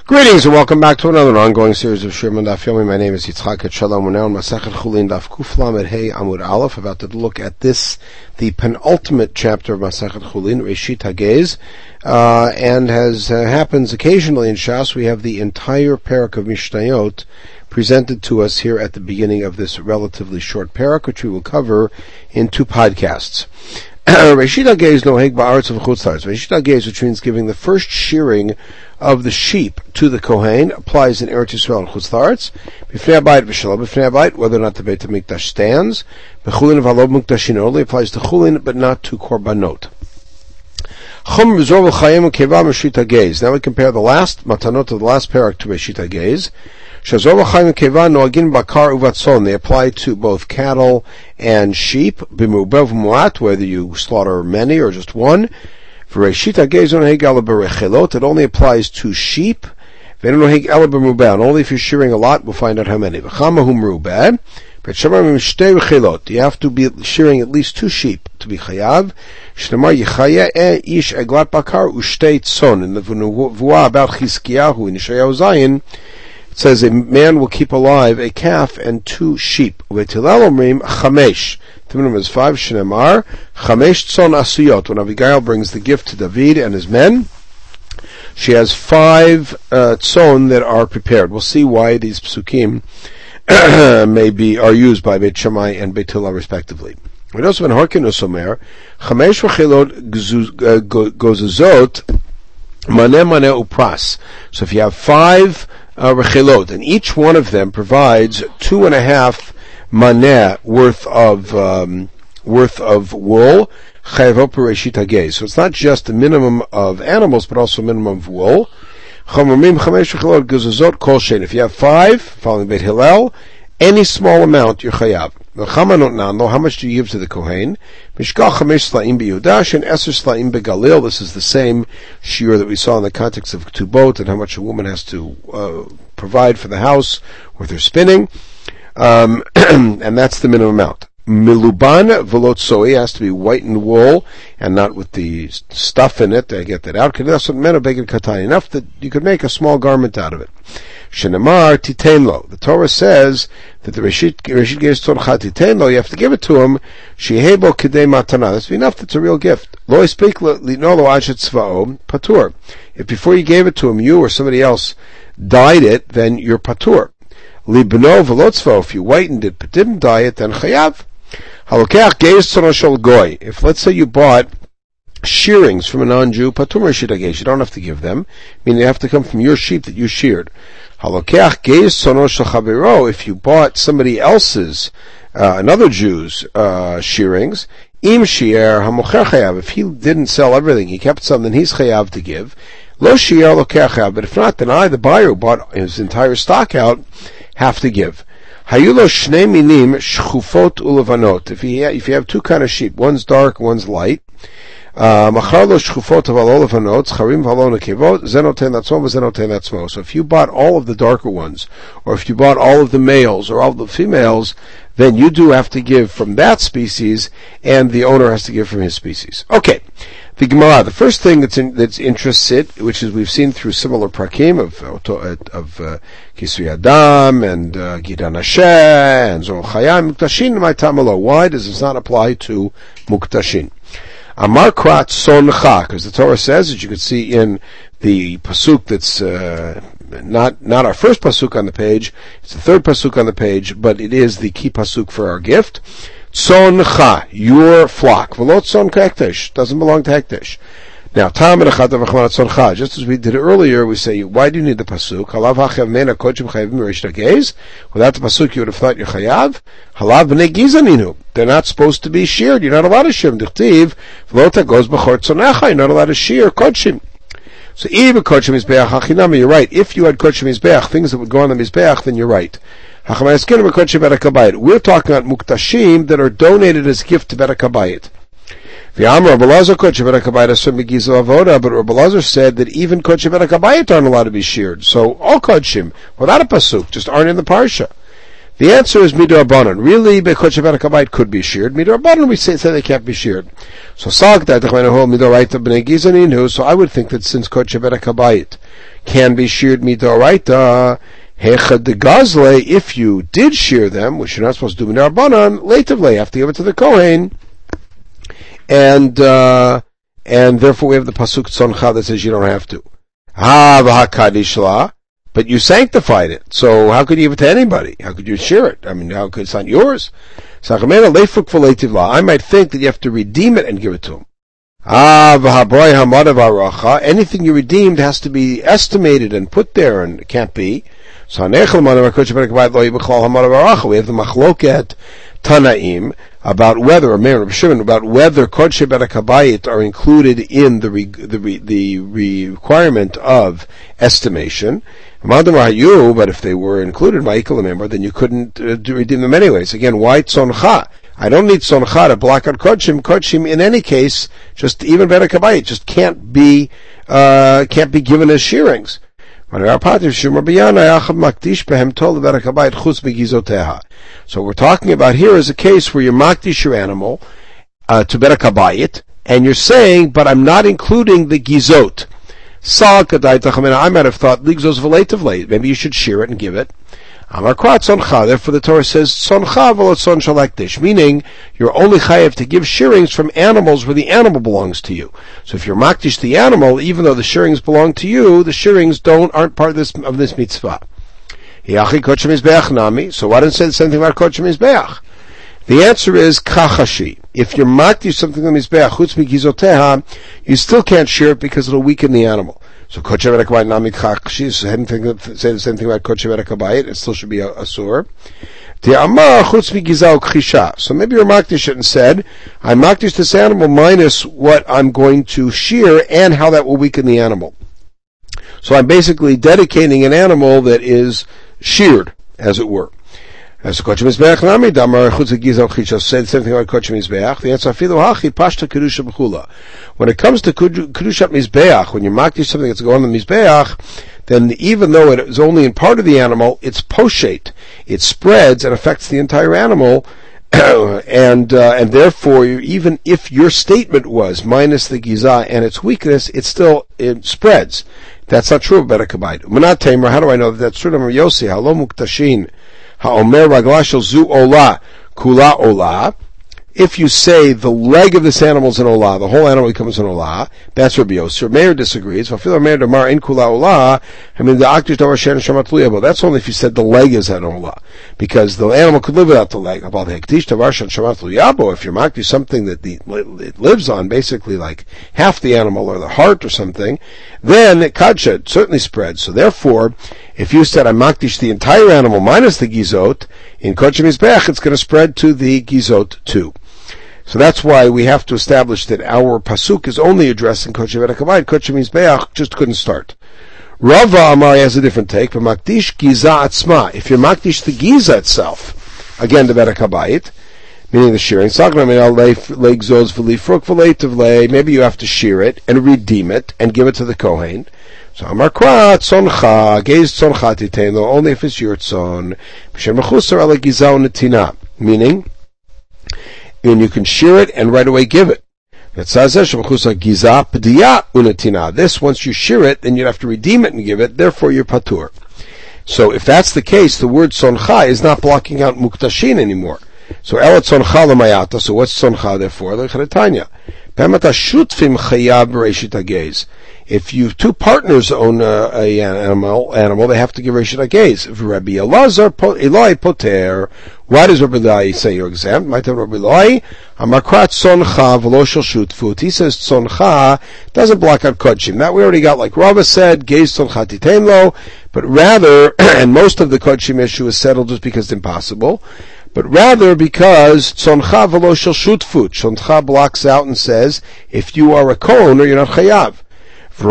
Greetings and welcome back to another ongoing series of Shirman Daf Yomi. My name is Yitzchak Shalom. We're now in Masechet Chulin Daf Kuf Lamed Hey Amud Aleph, about to look at this, the penultimate chapter of Masechet Chulin, Reshit Hagez, and as happens occasionally in Shas, we have the entire parak of Mishnayot presented to us here at the beginning of this relatively short parak, which we will cover in two podcasts. Reshit Hagez noheg ba'aretz of chutz la'aretz. Reshit Hagez, which means giving the first shearing of the sheep to the Kohen, applies in Eretz Yisrael and chutz la'aretz. B'fnei habayit v'shelo b'fnei habayit, whether or not the Beit HaMikdash stands. B'chulin v'alo b'mikdashin, only applies to chulin, but not to korbanot. Chum v'zor v'chayim u'keva Reshit Hagez. Now we compare the last matanot of the last parak to Reshit Hagez. Shazor v'chayim u'keva noagin bakar uvatzon. They apply to both cattle and sheep. B'mu'bev mu'at, whether you slaughter many or just one. For Reshit Hagez only it only applies to sheep. Only if you're shearing a lot, we'll find out how many. You have to be shearing at least two sheep to be chayav. In the Nevuah about Chizkiyahu in Yeshayahu Zayin, it says a man will keep alive a calf and two sheep. Chamesh. The minimum is 5. Shnemar Chamesh tzon asuyot. When Abigail brings the gift to David and his men, she has 5 tzon that are prepared. We'll see why these psukim are used by Beit Shammai and Beit Hillel respectively. We also in Harkin Usomer Chamesh v'chilot gozazot maneh upras. So if you have 5 rechilot, and each one of them provides 2.5 maneh worth of wool, chayavo pereshit hagez. So it's not just a minimum of animals, but also a minimum of wool. If you have 5, following Beit Hillel, any small amount you're chayav. How much do you give to the Kohen? Mishkal 5 sla'im b'Yehudash and 10 sla'im b'Galil. This is the same shiur that we saw in the context of Ketubot and how much a woman has to provide for the house with her spinning. And that's the minimum amount. Miluban velot soi has to be whitened wool and not with the stuff in it. I get that out. Enough that you could make a small garment out of it. Shenemar titenlo. The Torah says that the Reshit Gez Tzorcha titenlo, you have to give it to him. Shehebo kedei matana. That's enough. That's a real gift. Lo ispik linolo achet tzvao patur. If before you gave it to him, you or somebody else dyed it, then you're patur. Libno velotzvo, if you whitened it but didn't dye it, then chayav. Halokach geiz tzoroshol goy. If let's say you bought shearings from a non-Jew, patur Reshit Hagez, you don't have to give them. Meaning they have to come from your sheep that you sheared. Halokach geiz tzoroshol chaviro. If you bought somebody else's, another Jew's shearings, im shier hamocher chayav. If he didn't sell everything, he kept some, then he's chayav to give. Lo shier lokach chayav. But if not, then I, the buyer who bought his entire stock out, have to give. Hayulo shnei minim shchufot ulevanot. If you have 2 kind of sheep, one's dark, one's light. Macharlo shchufot v'alo levanot, charim v'alo nekevot, zenoten latzmo v'zenoten latzmo. So if you bought all of the darker ones, or if you bought all of the males or all of the females, then you do have to give from that species, and the owner has to give from his species. Okay. The Gemara, the first thing that's interested, which is we've seen through similar prakim of Kisui Adam and Gidan Hashem and Zor Chayim, Muktashin my tamalo. Why does this not apply to Muktashin? Amar Krat Soncha, because the Torah says, as you can see in the pasuk that's not our first pasuk on the page, it's the third pasuk on the page, but it is the key pasuk for our gift. Tzoncha, your flock. V'lo tzon k'hektesh, doesn't belong to hektesh. Now, tam and achata v'chman tzoncha, just as we did earlier, we say, why do you need the pasuk? Halav hachav mena kodshim chayavim Reshit Hagez. Without the pasuk, you would have thought you're chayav. Halav b'nei gizaninu. They're not supposed to be sheared. You're not allowed to shear them. Dichtiv, v'lo tagoz b'chor tzonecha. You're not allowed to shear kodshim. So, even kodshim mizbeach hachinami, you're right. If you had kodshim mizbeach, things that would go on the mizbeach, then you're right. We're talking about muktashim that are donated as gift to Beit HaKabayit. But Rabbi Elazar said that even kodshim Beit HaKabayit aren't allowed to be sheared. So all kodshim, without a pasuk, just aren't in the parsha. The answer is midrabanan. Really, Kodesh Kabayit could be sheared. Midrabanan, we say they can't be sheared. So I would think that since Kodesh Kabayit can be sheared midoraita, if you did shear them, which you're not supposed to do midrabanan, latively, you have to give it to the Kohen, and therefore we have the pasuk tzoncha that says you don't have to. But you sanctified it, so how could you give it to anybody? How could you share it? I mean, how could it's not yours? I might think that you have to redeem it and give it to him. Anything you redeemed has to be estimated and put there, and it can't be. So we have the machloket Tanaim about whether, or Meir Shimon, about whether Kodesh Kabayit are included in the requirement of estimation. But if they were included, then you couldn't redeem them anyways. Again, why tzoncha? I don't need tzoncha to block out kodshim. Kodshim, in any case, just even Bera Kabayit, just can't be given as shearings. So we're talking about here is a case where you makdish your animal to Bera Kabayit, and you're saying, but I'm not including the gizot. I might have thought, maybe you should shear it and give it. Therefore the Torah says, meaning you're only chayav to give shearings from animals where the animal belongs to you. So if you're makdish the animal, even though the shearings belong to you, the shearings aren't part of this mitzvah. So why didn't it say the same thing about Kodesh Mizbeach? The answer is kachashi. If you're makdish something on Mizbeach, chutz migizoteha, you still can't shear it because it'll weaken the animal. So Kodesh Kabayit nami kachashi, so I hadn't say the same thing about Kodesh Kabayit, it still should be asur. So maybe you're makdish it and said, I makdish this animal minus what I'm going to shear and how that will weaken the animal. So I'm basically dedicating an animal that is sheared, as it were. As a Kodesh Mizbeach nami damar chutz gizal chisha, say the same thing about Kodesh Mizbeach. The answer afilu hachi pashta kedusha b'chula. When it comes to kedushat Mizbeach, when you makdish something that's going on the Mizbeach, then even though it is only in part of the animal, it's poshet. It spreads and affects the entire animal, and therefore, even if your statement was minus the giza and its weakness, it spreads. That's not true of Bera Kabayit. Manat Tamer, how do I know that that's true? Amar Yossi, halo muktashin. Ha'omer raglashel zu ola, kula ola. If you say the leg of this animal is an ola, the whole animal becomes an ola, that's Rabbi Yossi. Meir disagrees. V'afil Meir damar in kula ola. I mean, the akdish damar shen shamat luyabo. That's only if you said the leg is an ola, because the animal could live without the leg. About the akdish damar shen shamat luyabo, if you're makdish something that it lives on, basically like half the animal or the heart or something, then kadsha certainly spreads. So therefore, if you said I makdish the entire animal minus the gizot, in Kodesh Mizbeach it's going to spread to the gizot too. So that's why we have to establish that our pasuk is only addressing Kodesh Kabayit. Kodesh Mizbeach just couldn't start. Rava Amari has a different take, but makdish giza atzma. If you're makdish the giza itself, again the Bera Kabayit, meaning the shearing, maybe you have to shear it and redeem it and give it to the Kohen. So Amar Kra tzoncha, geiz tzoncha titeno, only if it's your tzon. Meaning, and you can shear it and right away give it. This, once you shear it, then you'd have to redeem it and give it, therefore you're patur. So if that's the case, the word tzoncha is not blocking out muktashin anymore. So ela tzoncha l'mayata, so what's tzoncha therefore? L'charetanya. Pemata shutfim chayav b'reishit hageiz. If you two partners own an animal, they have to give Reshit HaGeiz. If Rabbi Eloi poter, why does Rabbi Eloi say you're exempt? Might have Rabbi Eloi, Amakrat tzoncha v'lo shel shutfut. He says tzoncha doesn't block out kodshim. That we already got, like Rava said, Geiz tzoncha titein lo, but rather, and most of the kodshim issue is settled just because it's impossible, but rather because tzoncha v'lo shel shutfut. Tzoncha blocks out and says, if you are a kohen, you're not chayav. The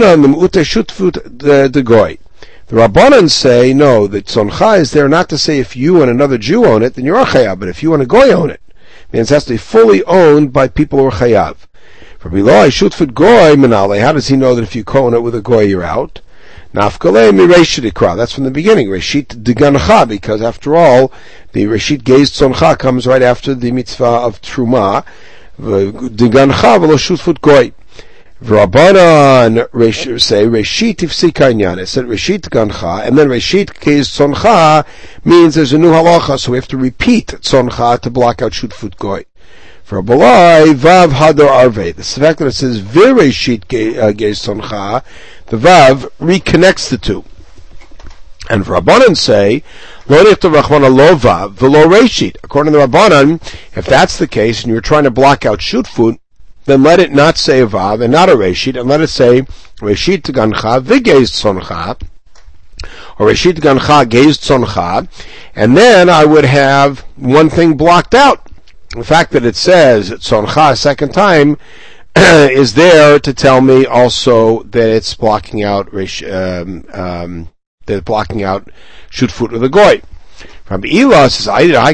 Rabbanan say, no, that tzoncha is there not to say if you and another Jew own it, then you're a chayav, but if you and a goy own it, it means it has to be fully owned by people who are chayav. For Biloi, shutfut goy menale, how does he know that if you co-own it with a goy, you're out? Nafkale mi Reshit Ikra. That's from the beginning. Reshit Degancha, because after all, the Reshit Geiz Tzoncha comes right after the mitzvah of Truma. Degancha v'lo shutfut goy. V'Rabbanan say Reshit Ifsika Inyan. It said Reshit Degancha, and then Reshit Geiz Tzoncha means there's a new halacha, so we have to repeat Tzoncha to block out shutfut goy. For Abalai, Vav Hadar Arve. The fact that it says Vireshit Geiz Tzoncha, the Vav reconnects the two. And Rabbanan say, Lo Nichtav Rachmana Lo Vav V'Lo Reshit. According to the Rabbanan, if that's the case and you're trying to block out shutfut, then let it not say a Vav and not a Reshit, and let it say Reshit Gancha V'Geiz Tzoncha, or Reshit Gancha Geiz Tzoncha, and then I would have one thing blocked out. The fact that it says Tzoncha a second time is there to tell me also that it's blocking out shutfut with a goy. Rabbi Ela says,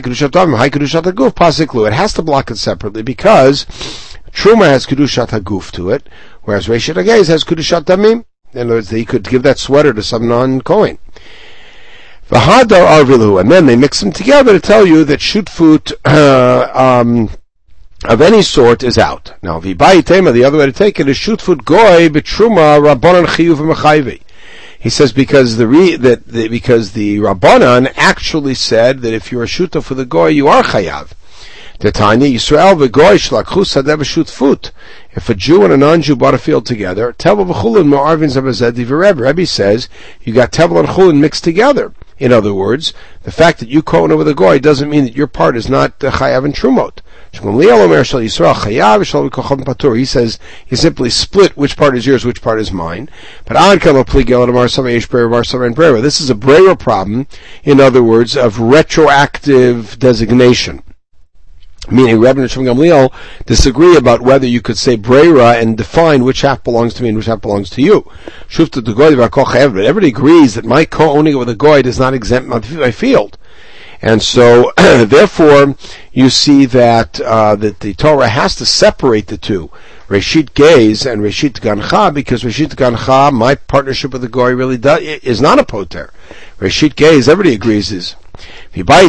it has to block it separately because Truma has Kedushat HaGuf to it, whereas Reshit HaGeiz has Kedushat Damim. In other words, he could give that sweater to some non-Kohen. V'hadar arvilu, and then they mix them together to tell you that shutfut of any sort is out. Now, v'bayi tema, the other way to take it is shutfut goy b'truma rabbanan chiyuv v'mechayvi. He says because the rabbanan actually said that if you're a shutaf for the goy, you are chayav. Tanya Yisrael v'goy shlakhu sadeh b'shutfut. If a Jew and a non-Jew bought a field together, tevel v'chulin ma'arvin zabazedi v'Rebbe. Rebbe says you got tevel and chulin mixed together. In other words, the fact that you co-own over the goy doesn't mean that your part is not chayav and trumot. He says he simply split which part is yours, which part is mine. But this is a breira problem, in other words, of retroactive designation. Meaning, Rebbe and Shmuel Gamliel disagree about whether you could say breira and define which half belongs to me and which half belongs to you. But everybody agrees that my co-owning with a goy does not exempt my field. And so, therefore, you see that that the Torah has to separate the two, Reshit Geiz and Reshit Gancha, because Reshit Gancha, my partnership with the goy really is not a poter. Reshit Geiz, everybody agrees, is. We could say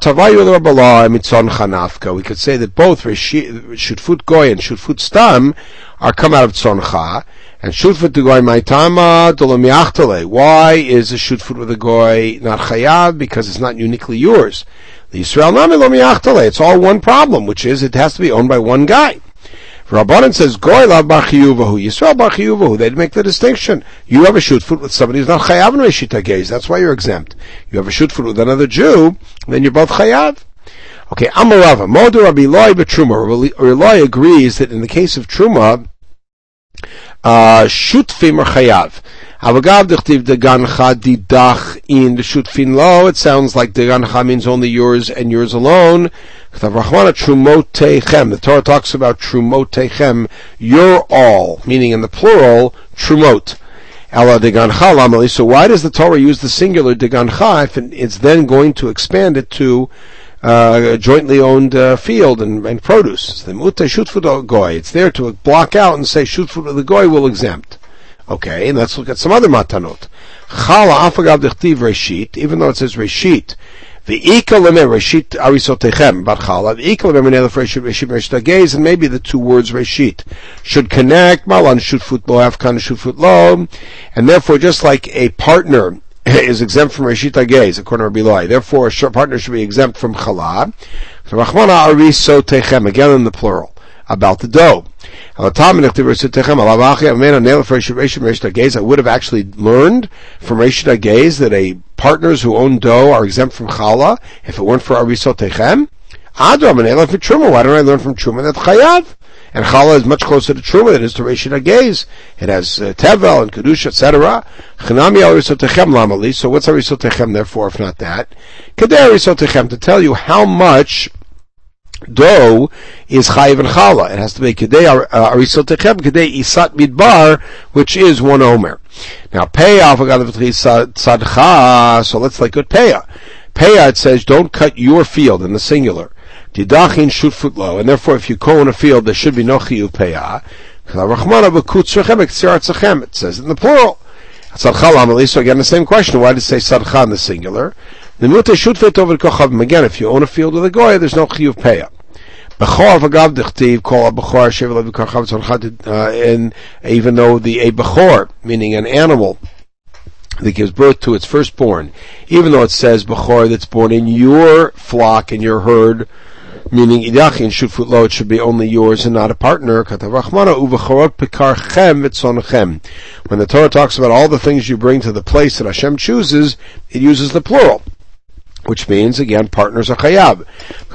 that both Shutfut Goy and Shutfut Stam are come out of Tzoncha, and Shutfut Goy Maitama Dolomiachtale. Why is a Shutfut with a Goy not Chayav? Because it's not uniquely yours. The Yisrael Nami Lomiachtale. It's all one problem, which is it has to be owned by one guy. Rabbanan says, Goy lav bar chiyuvahu, Yisrael bar chiyuvahu. They'd make the distinction. You have a shutfut with somebody who's not chayav in Reshit HaGeiz. That's why you're exempt. You have a shutfut with another Jew, then you're both chayav. Okay, Amarava, Modu Rabbi Eloi b'Truma. Eloi agrees that in the case of Truma, shutfim are chayav. Avagav dechtiv degancha didach in the shutfin lo. It sounds like degancha means only yours and yours alone. The Torah talks about trumotechem, your all, meaning in the plural, trumot. So why does the Torah use the singular degancha if it's then going to expand it to a jointly owned field and produce? The mutay shutfut goy. It's there to block out and say shutfut of the goy will exempt. Okay, and let's look at some other matanot. Chala afagav dechtiv reshit, even though it says reshit. V'ika lemeh reshit arisotechem barchala. V'ika lemeh menelef reshit reshit HaGeiz, and maybe the two words reshit should connect. Malan shutfut lo afkan shutfut lo, and therefore, just like a partner is exempt from reshit HaGeiz, according to Rabbi Eloi, therefore a partner should be exempt from chala. So rachmana arisotechem, again in the plural, about the dough. I would have actually learned from Reshit HaGeiz that partners who own dough are exempt from challah if it weren't for arisotechem. Why don't I learn from Truma that chayav? And challah is much closer to Truma than it is to Reshit HaGeiz. It has tevel and kedusha, etc. So what's arisotechem therefore if not that? Kedei arisotechem, to tell you how much dough is chayiv and challah. It has to be kedei arisotechem, kedei isat midbar, which is one omer. Now, peah, so let's look at peah. Peah, it says, don't cut your field in the singular. Didachin shutfut lo, and therefore if you co-own a field, there should be no chiyuv peah. It says in the plural. Sadcha lamali. So again, the same question. Why did it say sadcha in the singular? The muta shutfut over kochavim. Again, if you own a field with a goy, there's no chiyuv peya. Bechor v'gav dichtiv kol bechor shevel v'karchav tzorcha. And even though a bechor, meaning an animal that gives birth to its firstborn, even though it says bechor that's born in your flock and your herd, meaning idachin shutfut lo, it should be only yours and not a partner. Katav Rachmana uvechorot pekarchem v'tzonechem. When the Torah talks about all the things you bring to the place that Hashem chooses, it uses the plural, which means, again, partners are chayav.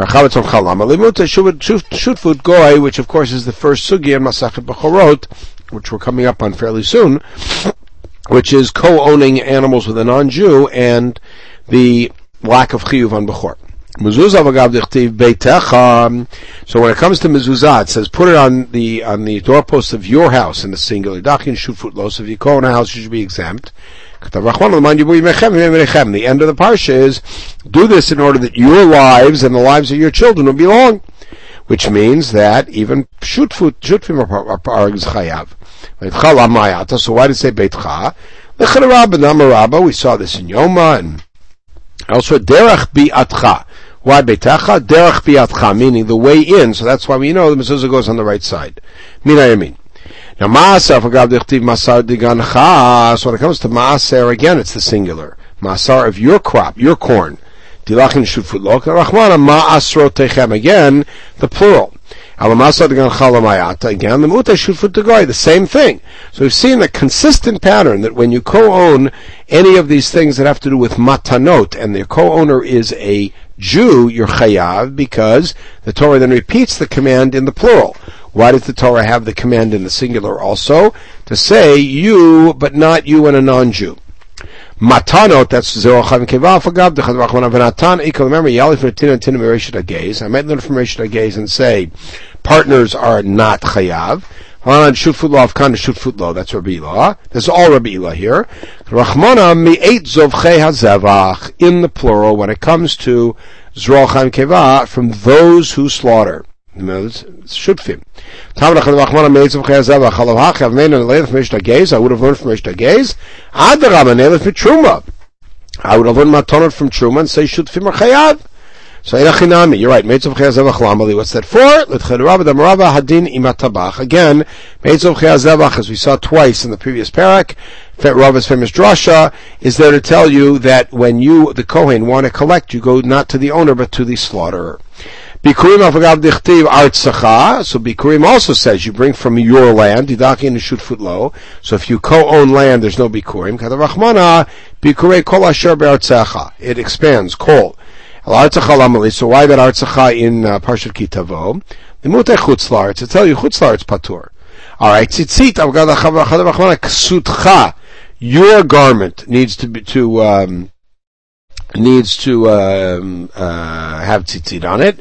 Shutfut goy, which of course is the first sugi in Masachet Bechorot, which we're coming up on fairly soon, which is co-owning animals with a non-Jew and the lack of chiyuv on Bechor. Mezuzah v'gav dichtiv beitecha. So when it comes to mezuzah, it says put it on the doorpost of your house in the singular. Dachin shutfut lo. So if you co-own a house, you should be exempt. The end of the parsha is, do this in order that your lives and the lives of your children will belong. Which means that even shutfim are chayav. So why did it say beitcha? We saw this in Yoma and also derech bi'atcha. Why beitacha? Derech bi'atcha, meaning the way in. So that's why we know the mezuzah goes on the right side. Minayamin. Now, ma'asar v'gav dichtiv masar digancha. So when it comes to ma'asar, again, it's the singular. Ma'asar of your crop, your corn. Dilachin shutfut lo. Rachmana ma'asrotechem. Again, the plural. Alamasar digancha lamayata. Again, the muta shutfut degoy. The same thing. So we've seen a consistent pattern that when you co-own any of these things that have to do with matanot, and the co-owner is a Jew, you're chayav, because the Torah then repeats the command in the plural. Why does the Torah have the command in the singular also? To say you, but not you and a non-Jew. Matanot, that's zero chavim kevav agav dechad rachmana v'natan ikol. Remember, yalif v'netin and tinim ereshet hagez. I might learn from ereshet hagez and say partners are not chayav. Hanan shutfut lo avkan shutfut lo. That's Rabbi Ilah. There's all Rabbi Ilah here. Rachmana mi'eit zovchei hazevach, in the plural when it comes to zero chavim kevav, from those who slaughter. Shutfim. I would have learned from Reish Hagez. I would have learned matonot from Truma and say Shutfim or Chayav. So you're right. What's that for? Again, as we saw twice in the previous parak, Rava's famous drasha is there to tell you that when you, the Kohen, want to collect, you go not to the owner but to the slaughterer. Bikurim afagav dichtiv artsacha. So Bikurim also says you bring from your land. Didakin shutfut lo. So if you co-own land, there's no Bikurim. Kadav Rachmana Bikurei kol asher be'artsacha. It expands kol. So why that artsacha in Parshat Kitavo? The mutei chutz la'aretz. To tell you chutz la'aretz patur. All right, tzitzit avagav Chadav Rachmana ksutcha. Your garment needs to have tzitzit on it.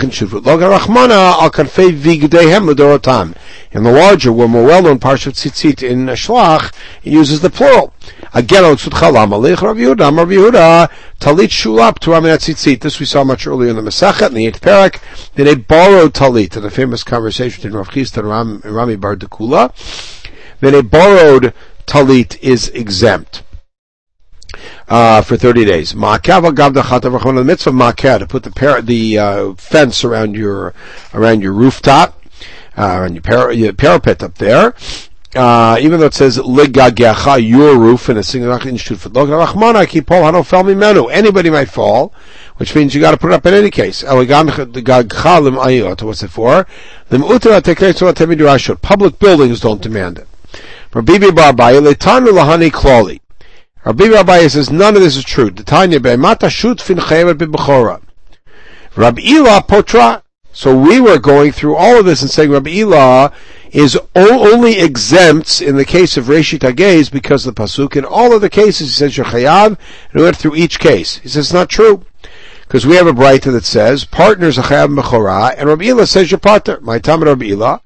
In the larger, more well-known parsha of tzitzit in Shlach, it uses the plural. Again, talit shulap to tzitzit. This we saw much earlier in the Masachet, in the 8th parak. Then they borrowed talit, in a famous conversation between Rav Chisda and Rami Bar Dekula. Then a borrowed talit is exempt for 30 days. The mitzvah makeh, to put the fence around your rooftop, around your parapet up there. Even though it says ligagecha, your roof, in a single anybody might fall, which means you got to put it up in any case. What's it for? Public buildings don't demand it. Rabbi Abaye letanu lahani klali. Rabbi Abaye says none of this is true. Tanya be'mata shutfin chayavet b'bechora. Rabbi Ilah potra. So we were going through all of this and saying Rabbi Ilah is only exempts in the case of Reshit Hagez because of the pasuk. In all other cases, he says you're chayav, and we went through each case. He says it's not true because we have a braita that says partners are chayav b'chora, and Rabbi Ilah says you're partner. My time Rabbi Ilah.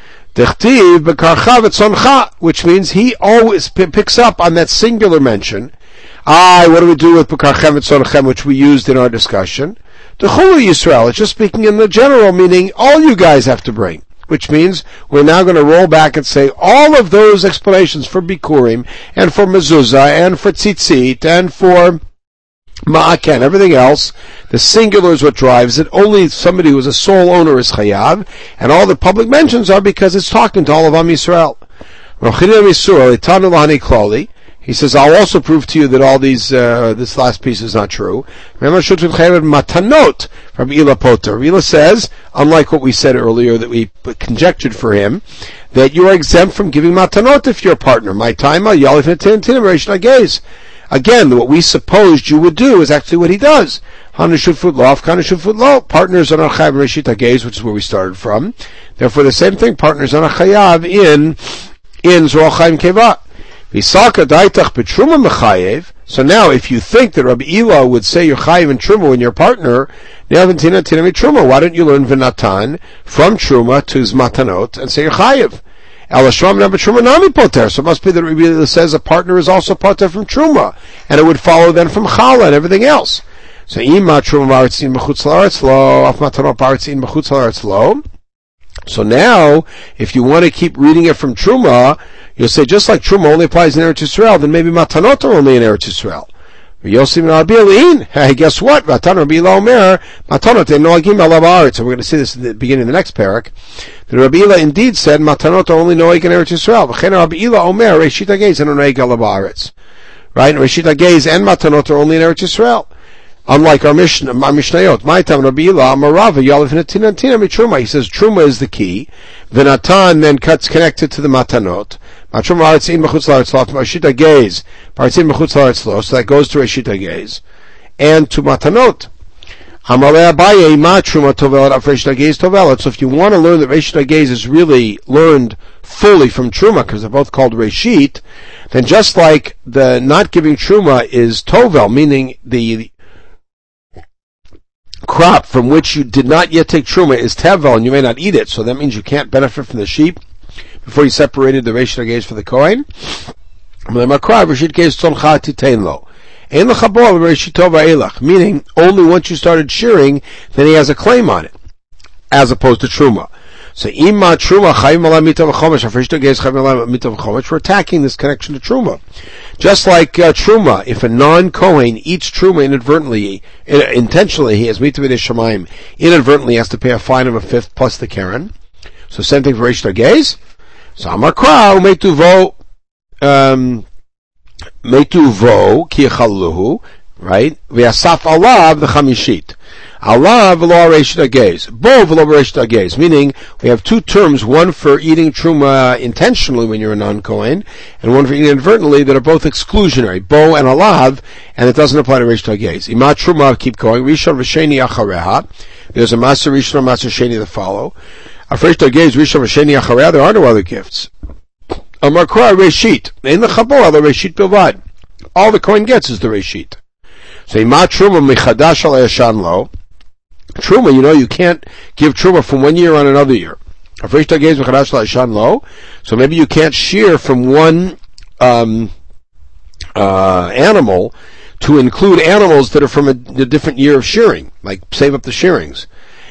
Which means he always picks up on that singular mention. What do we do with Bekarchem Etzonachem, which we used in our discussion? The Chulu Yisrael, it's just speaking in the general, meaning all you guys have to bring. which means we're now going to roll back and say all of those explanations for Bikurim, and for Mezuzah, and for Tzitzit, and for Ma'akeh, and everything else, the singular is what drives it. Only somebody who is a sole owner is Chayav, and all the public mentions are because it's talking to all of Am Yisrael. He says, I'll also prove to you that all these, this last piece is not true. Matanot from Ila Poter. Ila says, unlike what we said earlier that we conjectured for him, that you are exempt from giving matanot if you're a partner. My time, again, what we supposed you would do is actually what he does. Partners are not chayav reshit hageiz, which is where we started from. Therefore, the same thing, partners are not chayav in Zohar Chaim Keva. So now, if you think that Rabbi Ila would say you're chayiv in truma when you're a partner, why don't you learn v'natan from truma to matanot and say you're chayiv? So it must be that Rabbi Ila says a partner is also poter from truma, and it would follow then from chala and everything else. So So now, if you want to keep reading it from truma, you'll say just like truma only applies in Eretz Yisrael, then maybe matanot are only in Eretz Yisrael. Hey, guess what? So we're going to see this at the beginning of the next parak. The Rabbi Ila indeed said matanot are only noeg in Eretz Yisrael. Right? Reshit HaGeiz and matanot are only in Eretz Yisrael. Unlike our Mishnayot. My time, Rabbi Ila, Amarava, Yalif Natina Mitruma. He says Truma is the key. The Natan then cuts connected to the Matanot. Matruma Aratzin Mechutz La'aretz Lo, Reshit HaGeiz, Aratzin Mechutz La'aretz Lo, so that goes to Reshit HaGeiz. And to Matanot. Amalei Abaye, Ma Truma Tovelat, Af Reshit HaGeiz Tovelat. So if you want to learn that Reshit HaGeiz is really learned fully from Truma, because they're both called Reshit, then just like the not giving Truma is Tovel, meaning the crop from which you did not yet take truma is tevel, and you may not eat it, so that means you can't benefit from the sheep before you separated the Reshit HaGeiz for the Kohen. Meaning, only once you started shearing, then he has a claim on it, as opposed to truma. So, we're attacking this connection to truma. Just like truma, if a non-Kohen eats truma inadvertently, intentionally, he has mitav shamayim, inadvertently has to pay a fine of a fifth plus the keren. So same thing for Reshit HaGeiz. So Amar Krau meituvo ki chaluhu, right? V'asaf alav the chamishit. Allah v'lo Reshit HaGeiz. Bo v'lo Reshit HaGeiz. Meaning, we have two terms, one for eating truma intentionally when you're a non-Kohen, and one for eating inadvertently, that are both exclusionary. Bo and alav, and it doesn't apply to Reshit HaGeiz. Ima truma, keep going. Rishon v'sheni achareha. There's a maser Rishon and maser Sheni that follow. After Reshit HaGeiz, Rishon v'sheni achareha, there are no other gifts. Amar Kra Reshit. Ein l'chabor, the Reshit bilvad. All the Kohen gets is the Reshit. So Ima truma michadash al yashan lo. Truma, you can't give truma from one year on another year. So maybe you can't shear from one animal to include animals that are from a different year of shearing, like save up the shearings.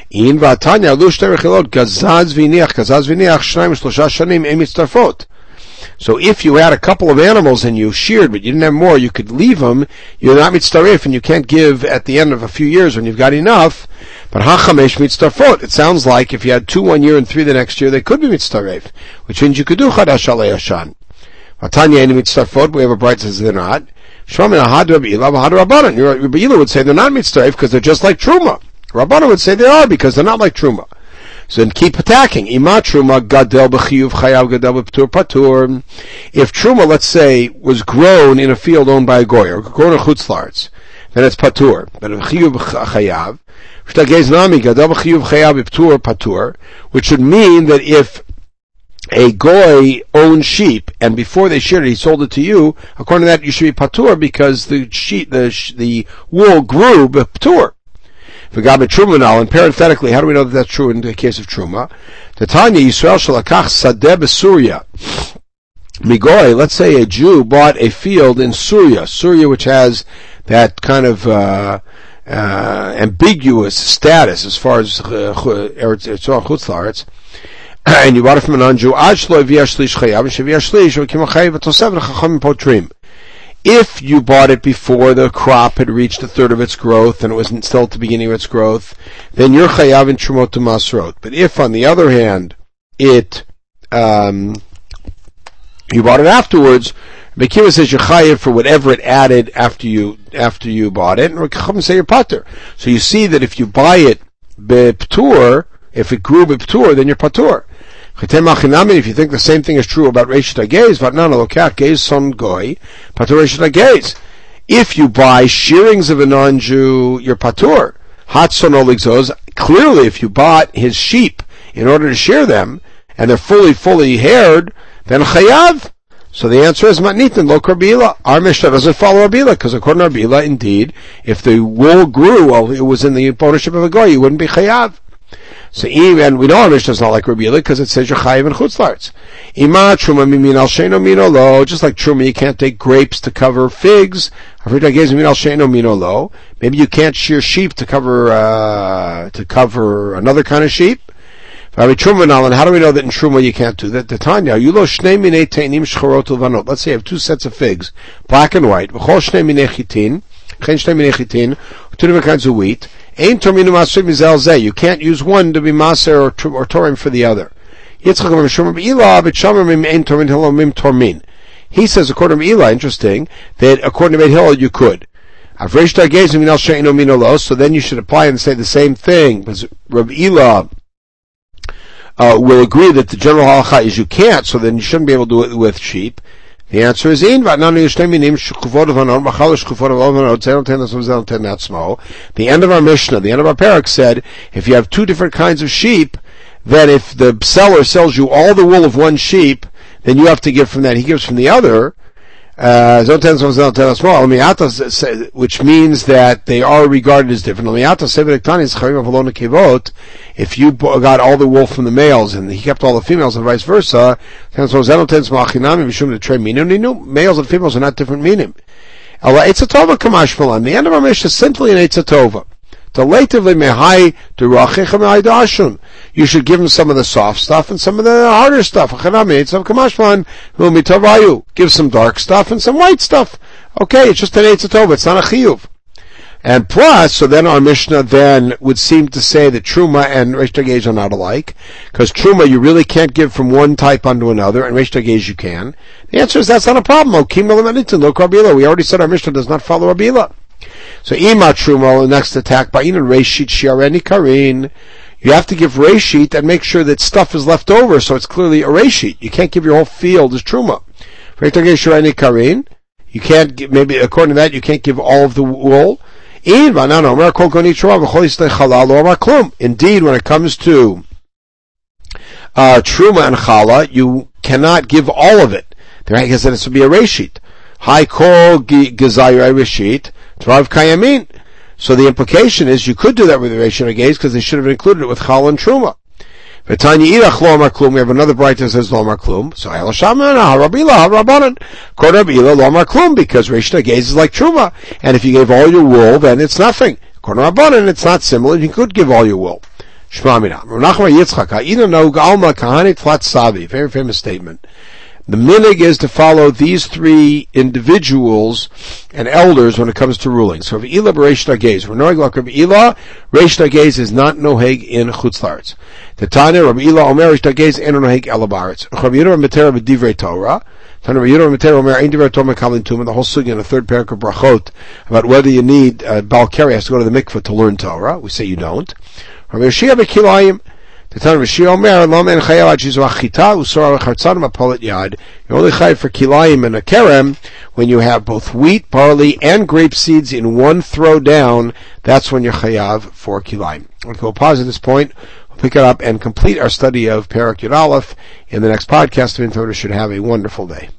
So if you had a couple of animals and you sheared, but you didn't have more, you could leave them. You're not mitzaref, and you can't give at the end of a few years when you've got enough. But hachamesh mitzarfot. It sounds like if you had 2 1 year and 3 the next year, they could be mitzaref, which means you could do chadash alei yashan. Vatanya any mitzarfot. We have a bright says they're not. Shlomin ahad Rabbi Ila ahad Rabbanan. Rabbi Ila would say they're not mitzaref because they're just like truma. Rabbanan would say they are because they're not like truma. So then keep attacking. Ima truma gadel b'chiyuv chayav gadel b'ptur patur. If truma, let's say, was grown in a field owned by a goy or grown in chutz la'aretz, then it's patur. But if chiyuv chayav, gadel b'chiyuv chayav b'ptur patur, which would mean that if a goy owned sheep and before they sheared it, he sold it to you, according to that, you should be patur because the wool grew b'ptur. And parenthetically, how do we know that that's true in the case of Truma? Tanya Yisrael shalakach sadeh b'Surya. Migoy, let's say a Jew bought a field in Surya, which has that kind of ambiguous status as far as Chutz La'aretz. and you bought it from a non-Jew, if you bought it before the crop had reached a third of its growth and it wasn't still at the beginning of its growth, then you're chayav in trumot to masrot. But if, on the other hand, you bought it afterwards, Mekiva says you're chayav for whatever it added after you bought it, and Rechacham say you're patur. So you see that if you buy it b'ptur, if it grew b'ptur, then you're patur. If you think the same thing is true about Reshit HaGeiz, Vatnana Lokach Geiz Son Goy, Patur Reshit HaGeiz. If you buy shearings of a non-Jew, you're patur. Hat Son Oligzos, clearly if you bought his sheep in order to shear them, and they're fully haired, then chayav. So the answer is matnitin lo Rabila. Our Mishnah doesn't follow Rabila, because according to Rabila, indeed, if the wool grew while it was in the ownership of a goy, you wouldn't be chayav. So even we know our Mishnah is not like Rabila because it says you're chayiv in chutzlarts. Ima truma mimin al sheino mino lo. Just like truma, you can't take grapes to cover figs. Maybe you can't shear sheep to cover another kind of sheep. And how do we know that in truma you can't do that? The Tanya, let's say you have two sets of figs, black and white. Two different kinds of wheat. You can't use one to be maser or torim for the other. He says, according to Eli, interesting, that according to Beit Hillel you could. So then you should apply and say the same thing, because Rav Eli will agree that the general halacha is you can't, so then you shouldn't be able to do it with sheep. The answer is in. The end of our Mishnah, the end of our parak said, if you have two different kinds of sheep, then if the seller sells you all the wool of one sheep, then you have to give from that. He gives from the other. Which means that they are regarded as different. If you got all the wool from the males and he kept all the females and vice versa, males and females are not different minim. The end of our Mishnah is simply an Eitzah Tova. You should give him some of the soft stuff and some of the harder stuff. Give some dark stuff and some white stuff. Okay, it's just an Eitzah Tova, it's not a chiyuv. And plus, so then our Mishnah then would seem to say that Truma and Reish HaGeiz are not alike, because Truma you really can't give from one type onto another, and Reish HaGeiz you can. The answer is that's not a problem. We already said our Mishnah does not follow Rabila. So Ima Truma, the next attack, Ba'in and Reshit Shiareni Karin. You have to give Reshit and make sure that stuff is left over, so it's clearly a Reshit. You can't give your whole field as Truma. Shiareni Karin. You can't give, maybe according to that, you can't give all of the wool. Indeed, when it comes to Truma and Chala, you cannot give all of it. I guess this would be a Reshit. High call Gezayra Reshit. Trav Kayamin. So the implication is you could do that with the Reish HaGeiz because they should have included it with Chal and Truma. V'tanya Irach Lo Amar Klum. We have another bright that says Lo Amar Klum. So Ayla Shaman Harabila Harabanan. According to Rabila Lo Amar Klum because Reish HaGeiz is like Truma. And if you gave all your wool, then it's nothing. According to Rabbanan, it's not similar. You could give all your wool. Shema Mina. Rav Nachman Yitzchak Ha'ina Noga Alma Kahanit Flat Savi. Very famous statement. The minig is to follow these three individuals and elders when it comes to ruling. So Rav Ila b'Reish HaGeiz. We're knowing like Rav Ila, Reish HaGeiz is not noheg in chutzlarts. The Tanya Rav Ila Omer Reish HaGeiz eno noheg ela ba'aretz. Rav Yehuda Matera b'divrei Torah. Tanya Rav Yehuda Matera Omer ein divrei Torah mekalin tumah. The whole sugi in the third parak of brachot about whether you need Baal Keri has to go to the mikveh to learn Torah. We say you don't. Rav Yoshia b'kilayim. You're only chayiv for kilayim and a kerem when you have both wheat, barley, and grape seeds in one throw down. That's when you're chayav for kilayim. We'll pause at this point. We'll pick it up and complete our study of Perek Yud Aleph in the next podcast. Should have a wonderful day.